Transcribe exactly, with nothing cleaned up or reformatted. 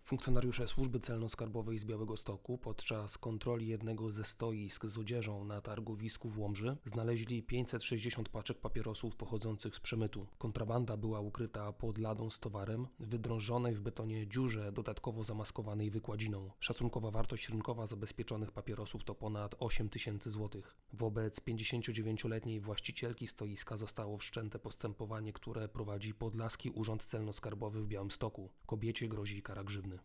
Funkcjonariusze Służby Celno-Skarbowej z Białegostoku podczas kontroli jednego ze stoisk z odzieżą na targowisku w Łomży znaleźli pięćset sześćdziesiąt paczek papierosów pochodzących z przemytu. Kontrabanda była ukryta pod ladą z towarem, wydrążonej w betonie dziurze dodatkowo zamaskowanej wykładziną. Szacunkowa wartość rynkowa zabezpieczonych papierosów to ponad osiem tysięcy złotych. Wobec pięćdziesięciodziewięcioletniej właścicielki stoiska zostało wszczęte postępowanie, które prowadzi Podlaski Urząd Celno-Skarbowy w Białymstoku. Kobiecie grozi kara grzywny.